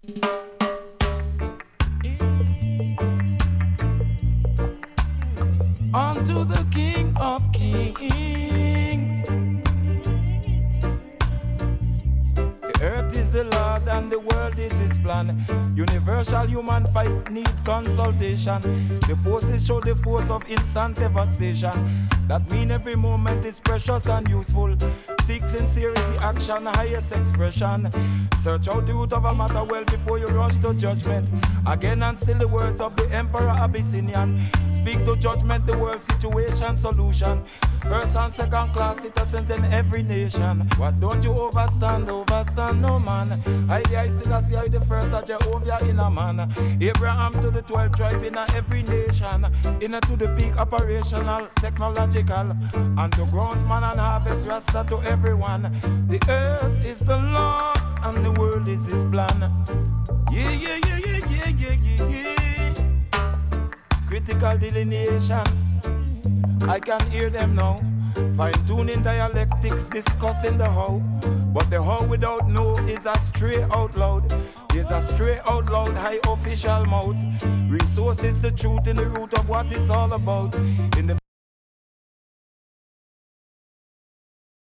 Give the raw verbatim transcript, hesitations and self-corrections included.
Unto the King of Kings. The earth is the Lord and the world is His plan. Universal human fight need consultation. The forces show the force of instant devastation. That mean every moment is precious and useful. Seek sincerity, action, highest expression. Search out the root of a matter well before you rush to judgment. Again and still the words of the Emperor Abyssinian. Speak to judgment, the world situation, solution. First and second class citizens in every nation. What don't you overstand, overstand no man. I I see that see the first of Jehovah in a man. Abraham to the twelve tribe in a every nation. In a to the peak operational, technological. And to groundsman and harvest rasta to everyone. The earth is the Lord's and the world is His plan. Yeah, yeah, yeah, yeah, yeah, yeah, yeah, yeah. Critical delineation. I can hear them now, fine-tuning dialectics, discussing the how. But the how without no is a stray out loud. Is a stray out loud, high official mouth. Resource is the truth in the root of what it's all about. In the